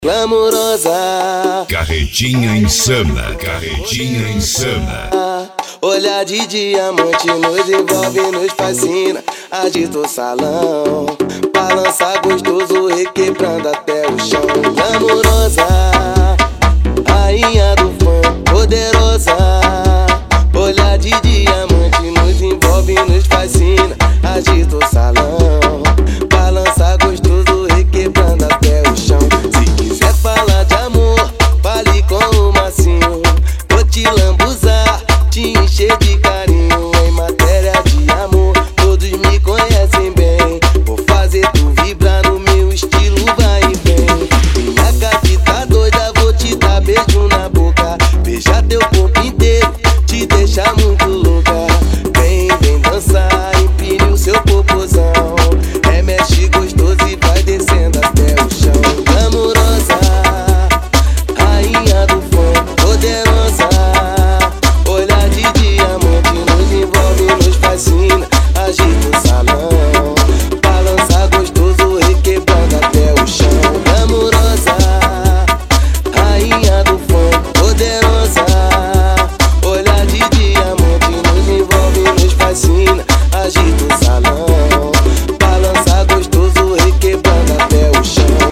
Glamurosa, Carretinha insana, carretinha insana. olhar de diamante nos envolve, nos fascina. Agita o salão, balança gostoso, requebrando até o chão. Glamurosa,